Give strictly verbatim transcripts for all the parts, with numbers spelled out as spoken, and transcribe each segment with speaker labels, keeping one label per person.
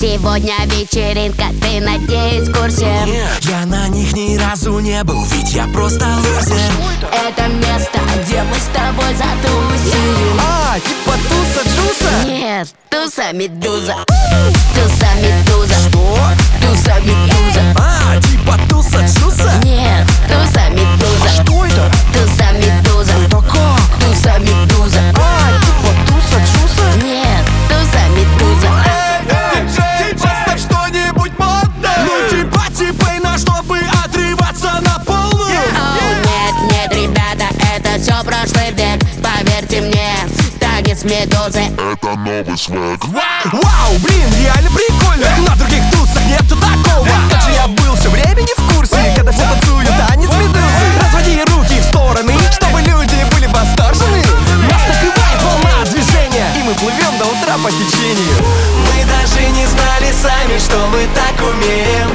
Speaker 1: Сегодня вечеринка, ты, надеюсь, в курсе?
Speaker 2: Нет, я на них ни разу не был, ведь я просто лузер.
Speaker 1: Это место, где мы с тобой затусим.
Speaker 2: А, типа туса Джуса?
Speaker 1: Нет, туса Медуза. Туса Медуза.
Speaker 2: Что?
Speaker 1: Туса Медуза.
Speaker 2: А, типа туса Джуса?
Speaker 1: Нет, туса Медуза.
Speaker 2: Что это?
Speaker 1: Туса Медуза.
Speaker 2: Это как?
Speaker 1: Туса Медуза.
Speaker 2: А, типа туса Джуса?
Speaker 1: Нет, туса Медуза.
Speaker 2: Диджей, поставь что-нибудь модное. Ну типа типа чтобы отрываться на полную.
Speaker 1: Оу, нет, нет, ребята, это все прошлый век. Поверьте мне, танец Медузы.
Speaker 3: Это новый свек.
Speaker 2: Вау, блин, реально прикольно. На других тусах нету такого. Как же я был все время не в курсе, когда все танцуют танец Медузы. Разводи руки в стороны, чтобы люди были восторжены. Нас накрывает волна движения, и мы плывем до утра по течению. Мы даже не знали сами, что мы так умеем.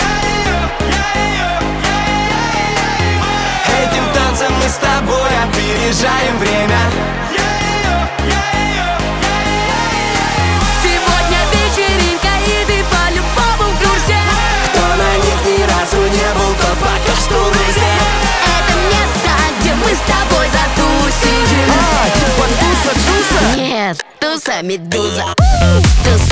Speaker 2: Этим танцем мы с тобой опережаем время.
Speaker 1: Сегодня вечеринка, и ты по-любому в курсе.
Speaker 2: Кто на них ни разу не был, тот пока что лузер.
Speaker 1: Это место, где мы с тобой затусим.
Speaker 2: А, типа туса Джуса?
Speaker 1: Нет, туса Медуза. Туса